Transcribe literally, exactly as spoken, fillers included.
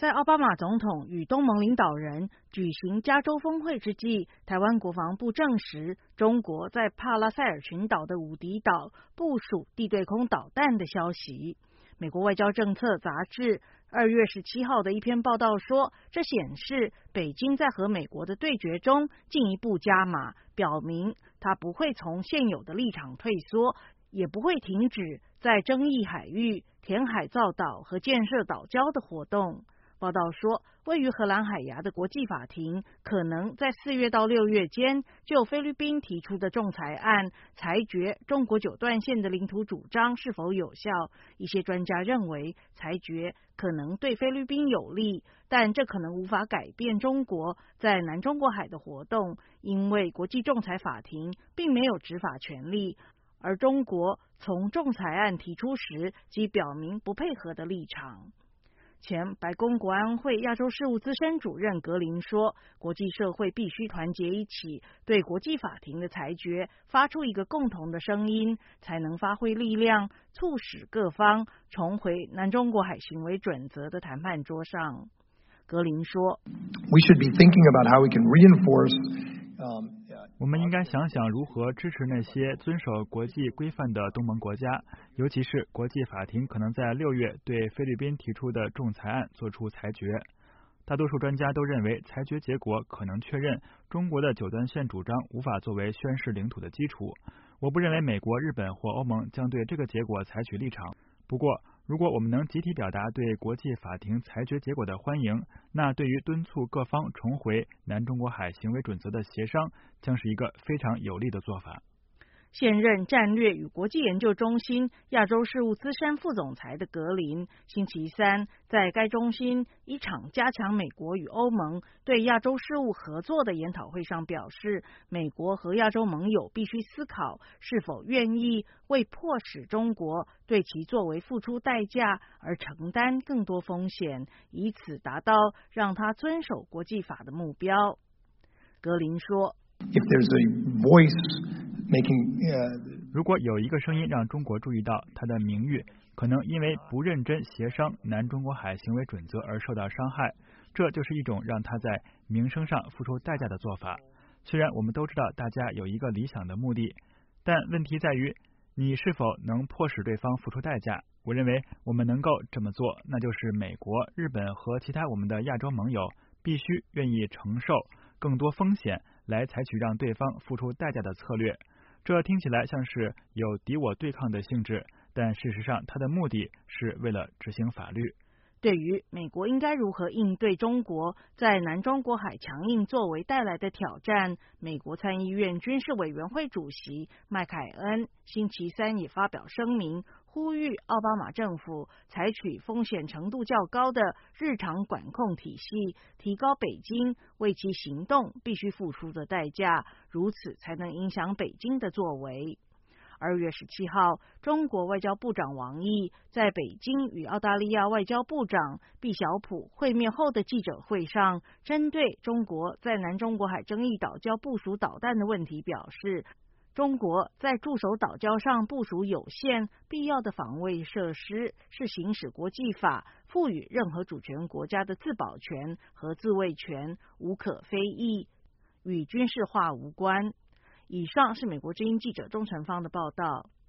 在奥巴马总统与东盟领导人举行加州峰会之际，台湾国防部证实，中国在帕拉塞尔群岛的五迪岛部署地对空导弹的消息。美国外交政策杂志二月十七号的一篇报道说，这显示北京在和美国的对决中进一步加码，表明它不会从现有的立场退缩，也不会停止在争议海域填海造岛和建设岛礁的活动。报道说，位于荷兰海牙的国际法庭可能在四月到六月间就菲律宾提出的仲裁案裁决中国九段线的领土主张是否有效。一些专家认为，裁决可能对菲律宾有利，但这可能无法改变中国在南中国海的活动，因为国际仲裁法庭并没有执法权利，而中国从仲裁案提出时即表明不配合的立场。前白宫国安会亚洲事务资深主任格林说，国际社会必须团结一起，对国际法庭的裁决发出一个共同的声音，才能发挥力量，促使各方重回南中国海行为准则的谈判桌上。格林说， We should be thinking about how we can reinforce, um, 我们应该想想如何支持那些遵守国际规范的东盟国家，尤其是国际法庭可能在六月对菲律宾提出的仲裁案作出裁决。大多数专家都认为，裁决结果可能确认中国的九段线主张无法作为宣示领土的基础。我不认为美国、日本或欧盟将对这个结果采取立场。不过，如果我们能集体表达对国际法庭裁决结果的欢迎，那对于敦促各方重回南中国海行为准则的协商将是一个非常有利的做法。 现任战略与国际研究中心亚洲事务资深副总裁的格林，星期三在该中心一场加强美国与欧盟对亚洲事务合作的研讨会上表示，美国和亚洲盟友必须思考是否愿意为迫使中国对其作为付出代价而承担更多风险，以此达到让他遵守国际法的目标。格林说， If there's a voice making, uh, 如果有一个声音让中国注意到他的名誉可能因为不认真协商南中国海行为准则而受到伤害，这就是一种让他在名声上付出代价的做法。虽然我们都知道大家有一个理想的目的，但问题在于你是否能迫使对方付出代价。我认为我们能够这么做，那就是美国、日本和其他我们的亚洲盟友必须愿意承受更多风险来采取让对方付出代价的策略。这听起来像是有敌我对抗的性质，但事实上它的目的是为了执行法律。 对于美国应该如何应对中国在南中国海强硬作为带来的挑战，美国参议院军事委员会主席麦凯恩星期三也发表声明，呼吁奥巴马政府采取风险程度较高的日常管控体系，提高北京为其行动必须付出的代价，如此才能影响北京的作为。二月十七号，中国外交部长王毅在北京与澳大利亚外交部长毕晓普会面后的记者会上，针对中国在南中国海争议岛礁部署导弹的问题表示，中国在驻守岛礁上部署有限必要的防卫设施，是行使国际法赋予任何主权国家的自保权和自卫权，无可非议，与军事化无关。以上是美国之音记者钟成芳的报道。